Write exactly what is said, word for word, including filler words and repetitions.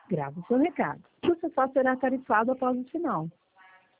Grave o seu recado. O seu só será tarifado após o sinal.